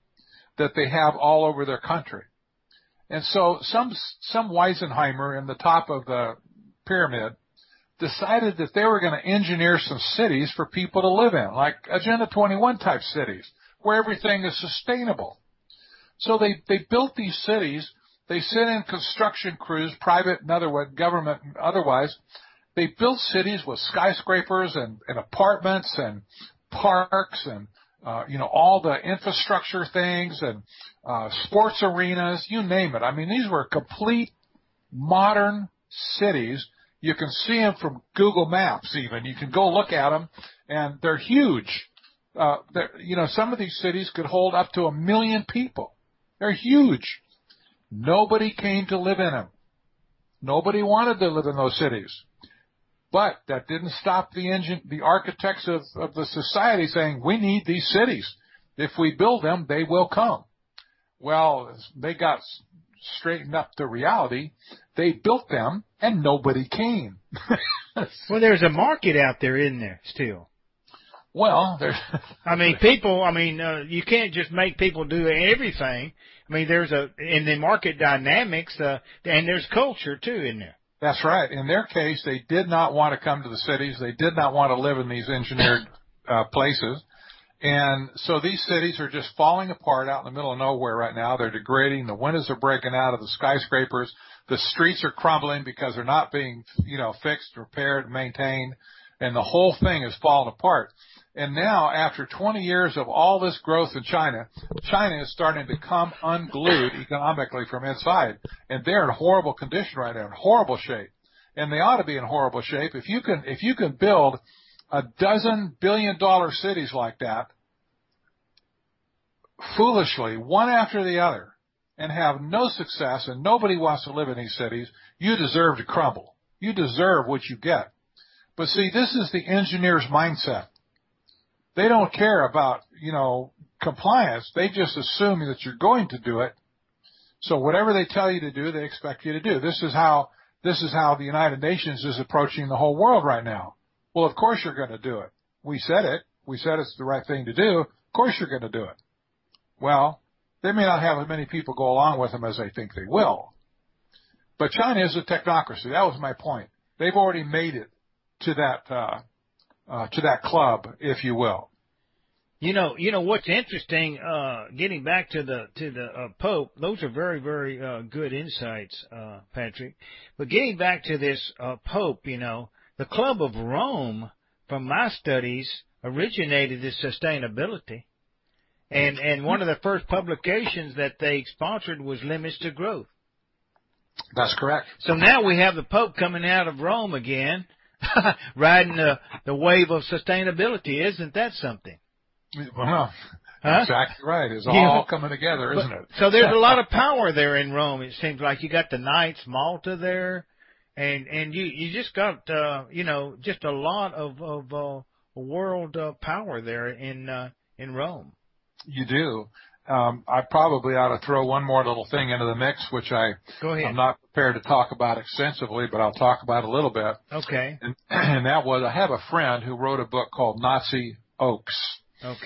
that they have all over their country. And so some some Weisenheimer in the top of the pyramid decided that they were going to engineer some cities for people to live in, like Agenda twenty-one type cities, where everything is sustainable. So they, they built these cities. They sent in construction crews, private and other government and otherwise. They built cities with skyscrapers and, and apartments and parks and, uh, you know, all the infrastructure things and uh, sports arenas, you name it. I mean, these were complete modern cities. You can see them from Google Maps even. You can go look at them, and they're huge. Uh, they're, you know, some of these cities could hold up to a million people. They're huge. Nobody came to live in them. Nobody wanted to live in those cities. But that didn't stop the engine, the architects of, of the society saying, we need these cities. If we build them, they will come. Well, they got straightened up to reality. They built them, and nobody came. Well, there's a market out there, isn't there, still? Well, there's... I mean, people, I mean, uh, you can't just make people do everything. I mean, there's a, in the market dynamics, uh, and there's culture too in there. That's right. In their case, they did not want to come to the cities. They did not want to live in these engineered uh, places. And so these cities are just falling apart out in the middle of nowhere right now. They're degrading. The windows are breaking out of the skyscrapers. The streets are crumbling because they're not being, you know, fixed, repaired, maintained. And the whole thing is falling apart. And now, after twenty years of all this growth in China, China is starting to come unglued economically from inside. And they're in horrible condition right now, in horrible shape. And they ought to be in horrible shape. If you can, if you can build a dozen billion dollar cities like that, foolishly, one after the other, and have no success and nobody wants to live in these cities, you deserve to crumble. You deserve what you get. But see, this is the engineer's mindset. They don't care about, you know, compliance. They just assume that you're going to do it. So whatever they tell you to do, they expect you to do. This is how, this is how the United Nations is approaching the whole world right now. Well, of course you're going to do it. We said it. We said it's the right thing to do. Of course you're going to do it. Well, they may not have as many people go along with them as they think they will. But China is a technocracy. That was my point. They've already made it to that, uh, uh, to that club, if you will. You know, you know what's interesting, uh, getting back to the, to the, uh, Pope, those are very, very, uh, good insights, uh, Patrick. But getting back to this, uh, Pope, you know, the Club of Rome, from my studies, originated as sustainability. And, and one of the first publications that they sponsored was Limits to Growth. That's correct. So now we have the Pope coming out of Rome again, riding the, the wave of sustainability. Isn't that something? Well, huh? Exactly right. It's all yeah. coming together, isn't but, it? So there's a lot of power there in Rome. It seems like you got the Knights Malta there, and and you you just got uh, you know just a lot of of uh, world uh, power there in uh, in Rome. You do. Um, I probably ought to throw one more little thing into the mix, which I Go ahead. I'm not prepared to talk about extensively, but I'll talk about a little bit. Okay. And, and that was I have a friend who wrote a book called Nazi Oaks. Okay.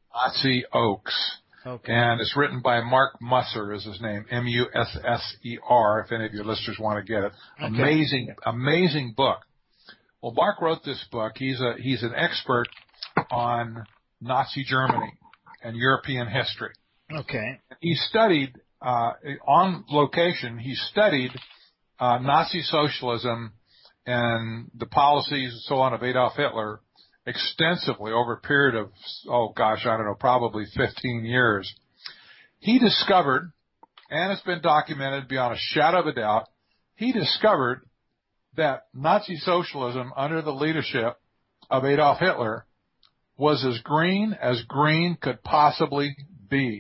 Nazi Oaks. Okay. And it's written by Mark Musser is his name, M U S S E R, if any of your listeners want to get it. Okay. Amazing, amazing book. Well, Mark wrote this book. He's a he's an expert on Nazi Germany and European history. Okay. He studied, uh, on location, he studied uh, Nazi socialism and the policies and so on of Adolf Hitler extensively over a period of, oh gosh, I don't know, probably fifteen years. He discovered, and it's been documented beyond a shadow of a doubt, he discovered that Nazi socialism under the leadership of Adolf Hitler was as green as green could possibly be.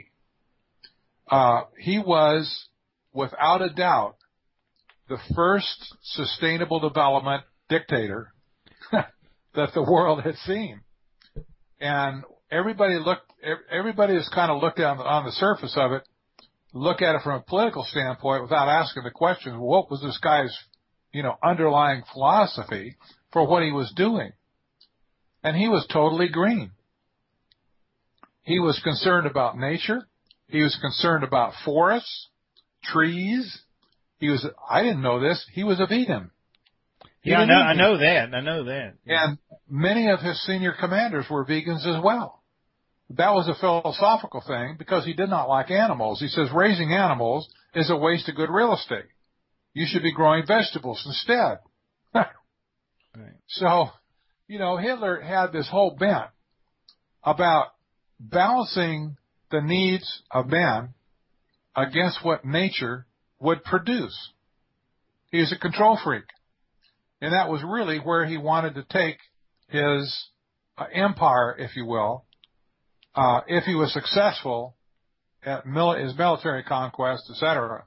Uh, he was, without a doubt, the first sustainable development dictator that the world had seen. And everybody looked, everybody has kind of looked on, on the surface of it, look at it from a political standpoint without asking the question, well, what was this guy's, you know, underlying philosophy for what he was doing? And he was totally green. He was concerned about nature. He was concerned about forests, trees. He was, I didn't know this, he was a vegan. He yeah, I know, I know that. I know that. Yeah. And many of his senior commanders were vegans as well. That was a philosophical thing because he did not like animals. He says raising animals is a waste of good real estate. You should be growing vegetables instead. Right. So, you know, Hitler had this whole bent about balancing the needs of man against what nature would produce. He was a control freak. And that was really where he wanted to take his uh, empire, if you will, uh, if he was successful at mil- his military conquest, et cetera.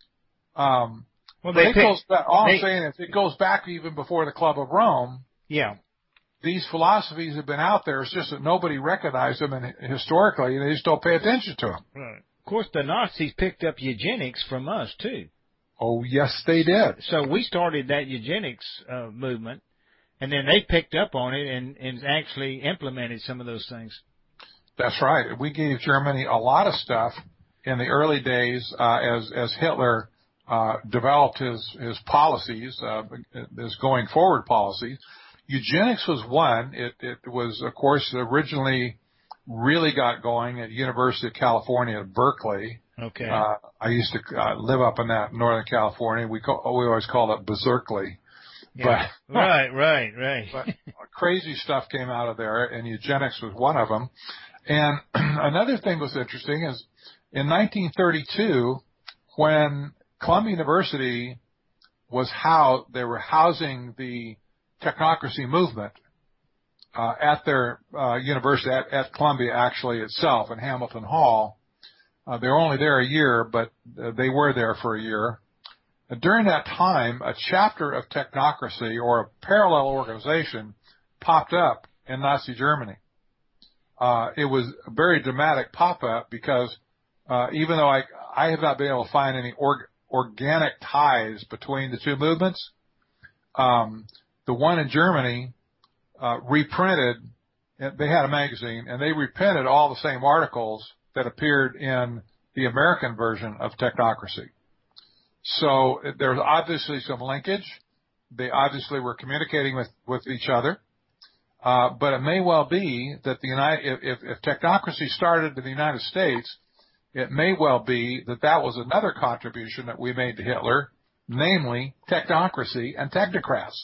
Um, well, they it picked, goes back, all they, I'm saying is it goes back even before the Club of Rome. Yeah. These philosophies have been out there. It's just that nobody recognized them, and historically, they just don't pay attention to them. Right. Of course, the Nazis picked up eugenics from us, too. Oh, yes, they did. So we started that eugenics uh, movement, and then they picked up on it and, and actually implemented some of those things. That's right. We gave Germany a lot of stuff in the early days uh, as as Hitler uh, developed his his policies, uh, his going forward policies. Eugenics was one. It, it was, of course, originally really got going at University of California at Berkeley. Okay. Uh, I used to uh, live up in that Northern California. We call, we always call it Berkeley. Yeah. But, right, right, right. But crazy stuff came out of there, and eugenics was one of them. And another thing was interesting is in nineteen thirty-two, when Columbia University was how they were housing the technocracy movement uh, at their uh, university, at, at Columbia actually itself in Hamilton Hall. Uh, they were only there a year, but uh, they were there for a year. Uh, during that time, a chapter of technocracy or a parallel organization popped up in Nazi Germany. Uh, it was a very dramatic pop-up because uh, even though I, I have not been able to find any org, organic ties between the two movements, um, the one in Germany uh, reprinted, they had a magazine, and they reprinted all the same articles that appeared in the American version of Technocracy. So there's obviously some linkage. They obviously were communicating with, with each other. Uh, but it may well be that the United, if, if Technocracy started in the United States, it may well be that that was another contribution that we made to Hitler, namely Technocracy and technocrats.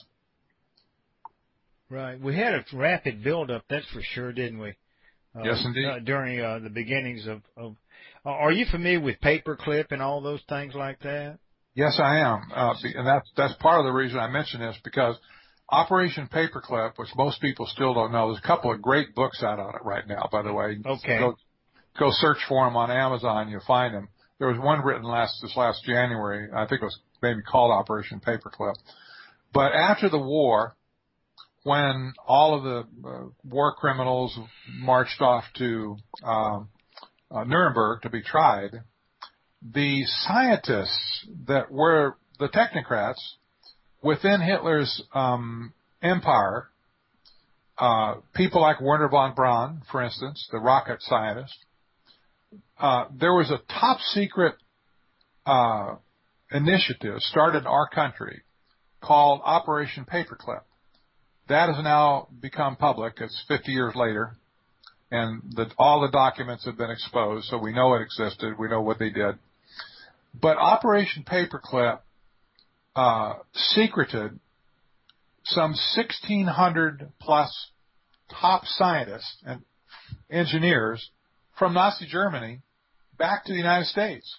Right. We had a rapid build-up, that's for sure, didn't we? Uh, yes, indeed. Uh, during uh, the beginnings of, of uh, are you familiar with paperclip and all those things like that? Yes, I am. Uh, and that's, that's part of the reason I mention this, because Operation Paperclip, which most people still don't know, there's a couple of great books out on it right now, by the way. Okay. Go, go search for them on Amazon, you'll find them. There was one written last this last January. I think it was maybe called Operation Paperclip. But after the war, when all of the uh, war criminals marched off to um, uh, Nuremberg to be tried, the scientists that were the technocrats within Hitler's um, empire uh, people like Wernher von Braun, for instance, the rocket scientist. Uh, there was a top secret uh, initiative started in our country called Operation Paperclip. That has now become public. It's fifty years later, and the, all the documents have been exposed, so we know it existed. We know what they did. But Operation Paperclip uh, secreted some sixteen hundred plus top scientists and engineers from Nazi Germany back to the United States.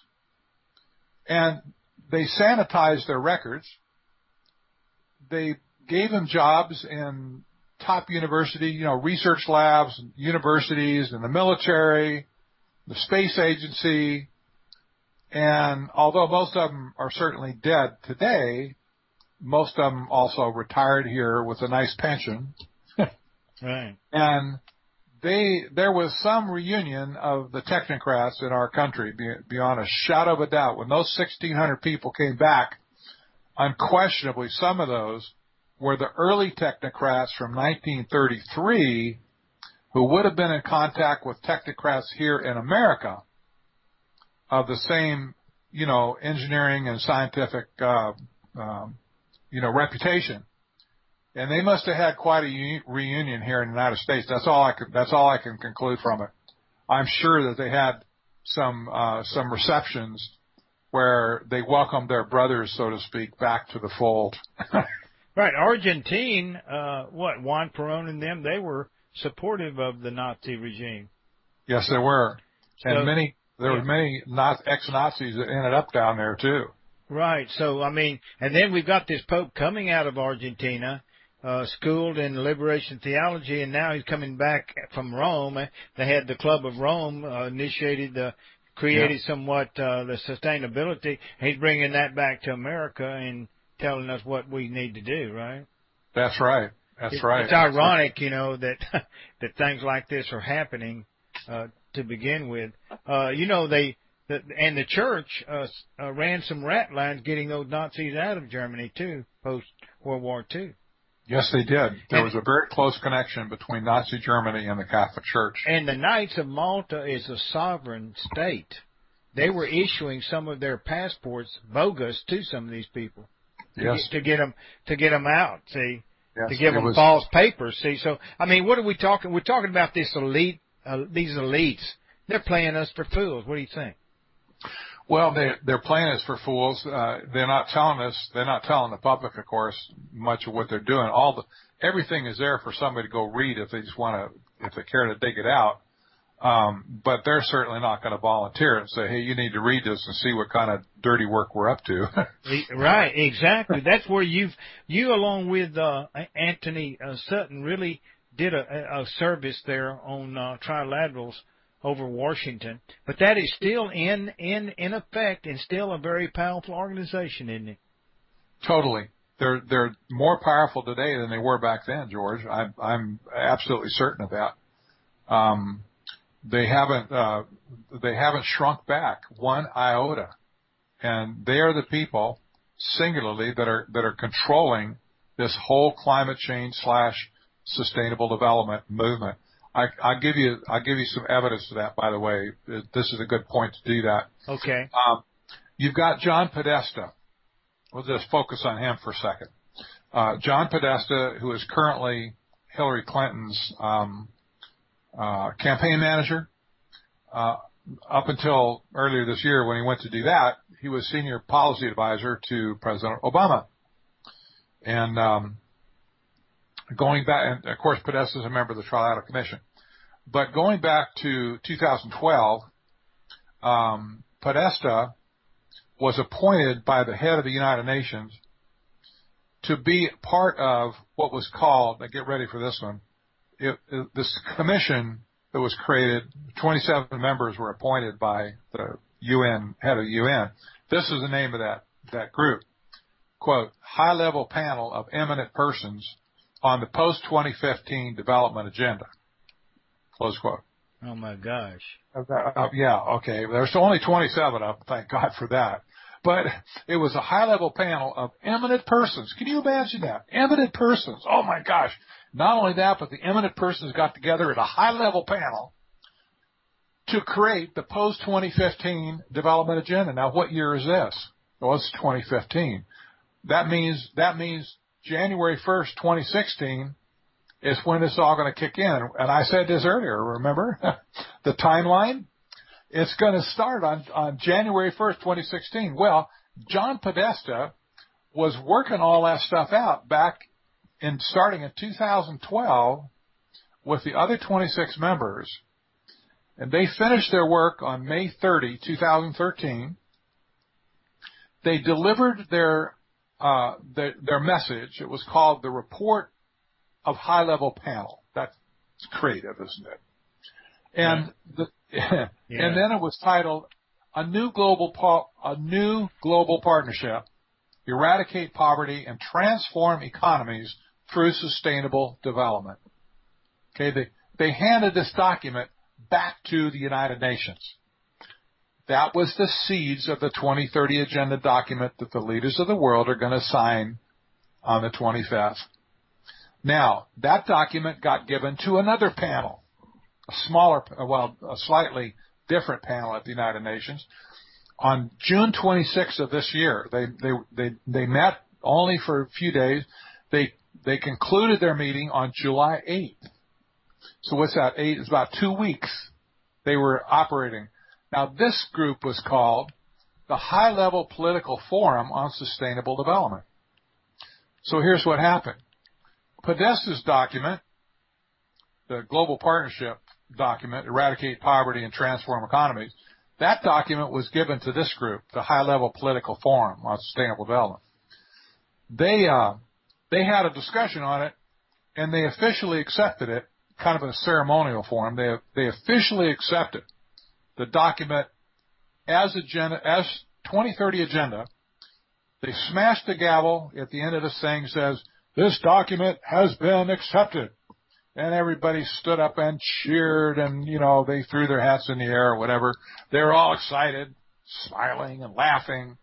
And they sanitized their records. They gave them jobs in top university, you know, research labs, universities, and the military, the space agency. And although most of them are certainly dead today, most of them also retired here with a nice pension. Right. And they, there was some reunion of the technocrats in our country, beyond a shadow of a doubt. When those sixteen hundred people came back, unquestionably some of those were the early technocrats from nineteen thirty-three who would have been in contact with technocrats here in America of the same, you know, engineering and scientific, uh, um, you know, reputation. And they must have had quite a u- reunion here in the United States. That's all I could, that's all I can conclude from it. I'm sure that they had some, uh, some receptions where they welcomed their brothers, so to speak, back to the fold. Right. Argentine, uh, what, Juan Perón and them, they were supportive of the Nazi regime. Yes, they were. And so, many, there yeah. were many not ex-Nazis that ended up down there too. Right. So, I mean, and then we've got this Pope coming out of Argentina, uh, schooled in liberation theology, and now he's coming back from Rome. They had the Club of Rome, uh, initiated the, created yeah. somewhat, uh, the sustainability. He's bringing that back to America and telling us what we need to do, right? That's right. That's it, right. It's ironic, you know, that, that things like this are happening, uh, to begin with. Uh, you know, they, the, and the church, uh, uh, ran some rat lines getting those Nazis out of Germany too, post World War Two. Yes, they did. There and, was a very close connection between Nazi Germany and the Catholic Church. And the Knights of Malta is a sovereign state. They were issuing some of their passports bogus to some of these people. To Yes. Get, to get them, to get them out, see? Yes, to give them was, false papers, see? So, I mean, what are we talking? We're talking about this elite, uh, these elites. They're playing us for fools. What do you think? Well, they, they're playing us for fools. Uh, they're not telling us, they're not telling the public, of course, much of what they're doing. All the, everything is there for somebody to go read if they just want to, if they care to dig it out. Um, but they're certainly not going to volunteer and say, hey, you need to read this and see what kind of dirty work we're up to. Right, exactly. That's where you've, you along with, uh, Anthony uh, Sutton really did a, a service there on, uh, trilaterals over Washington. But that is still in, in, in effect and still a very powerful organization, isn't it? Totally. They're, they're more powerful today than they were back then, George. I'm, I'm absolutely certain of that. Um, They haven't, uh, they haven't shrunk back one iota. And they are the people, singularly, that are, that are controlling this whole climate change slash sustainable development movement. I, I'll give you, I'll give you some evidence of that, by the way. This is a good point to do that. Okay. Um, you've got John Podesta. We'll just focus on him for a second. Uh, John Podesta, who is currently Hillary Clinton's, um, Uh, campaign manager. Uh, up until earlier this year when he went to do that, he was senior policy advisor to President Obama. And, um, going back, and of course, Podesta is a member of the Trilateral Commission. But going back to two thousand twelve, um, Podesta was appointed by the head of the United Nations to be part of what was called, now get ready for this one, It, it, this commission that was created, twenty-seven members were appointed by the U N, head of the U N. This is the name of that, that group. Quote, high-level panel of eminent persons on the post-twenty fifteen development agenda. Close quote. Oh, my gosh. Uh, uh, yeah, okay. There's only twenty-seven of them, thank God for that. But it was a high-level panel of eminent persons. Can you imagine that? Eminent persons. Oh, my gosh. Not only that, but the eminent persons got together at a high-level panel to create the post twenty fifteen development agenda. Now, what year is this? Well, it's twenty fifteen. That means that means January first, twenty sixteen is when it's all going to kick in. And I said this earlier, remember? The timeline? It's going to start on, on January first, twenty sixteen. Well, John Podesta was working all that stuff out back in starting in two thousand twelve with the other twenty-six members. And they finished their work on May thirtieth, twenty thirteen. They delivered their, uh, their, their message. It was called the Report of High Level Panel. That's creative, isn't it? And yeah. the, yeah. and then it was titled a new global pa- a new global partnership, eradicate poverty and transform economies through sustainable development. Okay, they they handed this document back to the United Nations. That was the seeds of the twenty thirty Agenda document that the leaders of the world are going to sign on the twenty-fifth. Now, that document got given to another panel. A smaller, well, a slightly different panel at the United Nations. On June twenty-sixth of this year, they they they they met only for a few days. They they concluded their meeting on July eighth. So what's that? Eight? It's about two weeks they were operating. Now this group was called the High Level Political Forum on Sustainable Development. So here's what happened. Podesta's document, the Global Partnership document, Eradicate Poverty and Transform Economies, that document was given to this group, the High Level Political Forum on Sustainable Development. They uh, they had a discussion on it, and they officially accepted it, kind of in a ceremonial form. They they officially accepted the document as agenda, as twenty thirty Agenda. They smashed the gavel at the end of this thing, says, "This document has been accepted." And everybody stood up and cheered, and, you know, they threw their hats in the air or whatever. They were all excited, smiling and laughing.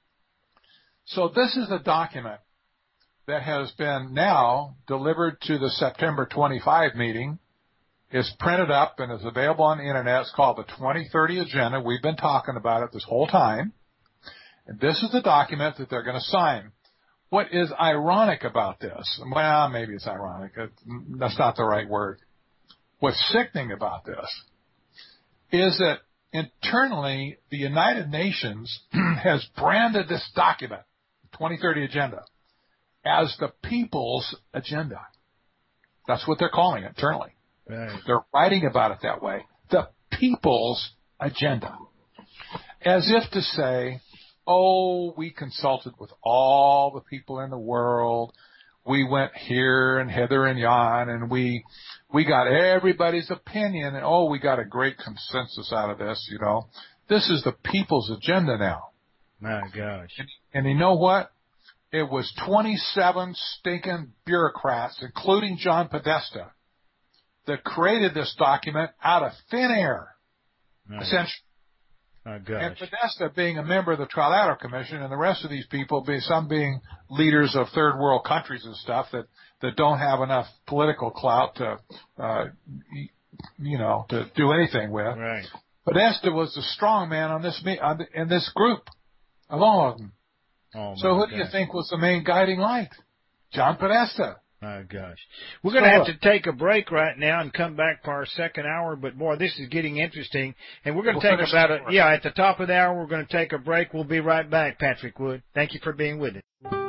So this is a document that has been now delivered to the September twenty-fifth meeting. It's printed up and is available on the Internet. It's called the twenty thirty Agenda. We've been talking about it this whole time. And this is the document that they're going to sign. What is ironic about this? Well, maybe it's ironic. That's not the right word. What's sickening about this is that internally the United Nations has branded this document, the twenty thirty Agenda, as the people's agenda. That's what they're calling it internally. Right. They're writing about it that way. The people's agenda. As if to say, oh, we consulted with all the people in the world. We went here and hither and yon, and we we got everybody's opinion, and oh, we got a great consensus out of this, you know. This is the people's agenda now. My gosh. And, and you know what? It was twenty-seven stinking bureaucrats, including John Podesta, that created this document out of thin air, nice. essentially. Oh, gosh. And Podesta being a member of the Trilateral Commission, and the rest of these people, being, some being leaders of third world countries and stuff that, that don't have enough political clout to, uh, you know, to do anything with. Right. Podesta was the strong man on this on the, in this group, of all of them. Oh, so who God. do you think was the main guiding light? John Podesta. Oh, gosh. We're going to have to take a break right now and come back for our second hour, but, boy, this is getting interesting. And we're going to we'll take about a, yeah, at the top of the hour, we're going to take a break. We'll be right back, Patrick Wood. Thank you for being with us.